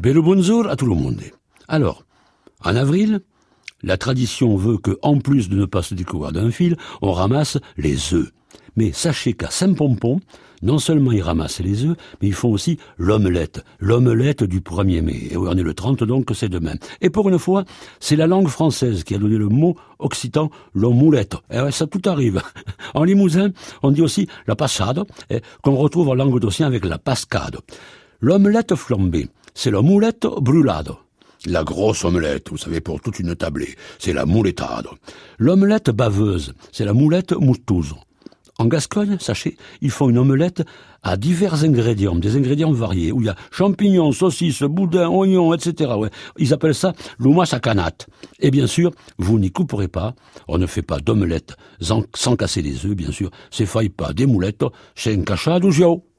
Bello bonjour à tout le monde. Alors, en avril, la tradition veut que, en plus de ne pas se découvrir d'un fil, on ramasse les œufs. Mais sachez qu'à Saint-Pompon, non seulement ils ramassent les œufs, mais ils font aussi l'omelette. L'omelette du 1er mai. Et oui, on est le 30, donc c'est demain. Et pour une fois, c'est la langue française qui a donné le mot occitan, l'omoulette. Et ouais, ça tout arrive. En Limousin, on dit aussi la passade, qu'on retrouve en languedocien avec la pascade. L'omelette flambée, c'est la moulette brûlade. La grosse omelette, vous savez, pour toute une tablée, c'est la moulettade. L'omelette baveuse, c'est la moulette moutouze. En Gascogne, sachez, ils font une omelette à divers ingrédients, des ingrédients variés, où il y a champignons, saucisses, boudin, oignons, etc. Ouais. Ils appellent ça l'oumas à canate. Et bien sûr, vous n'y couperez pas. On ne fait pas d'omelette sans casser les œufs, bien sûr. C'est faille pas des moulettes, c'est un cachat d'ougio.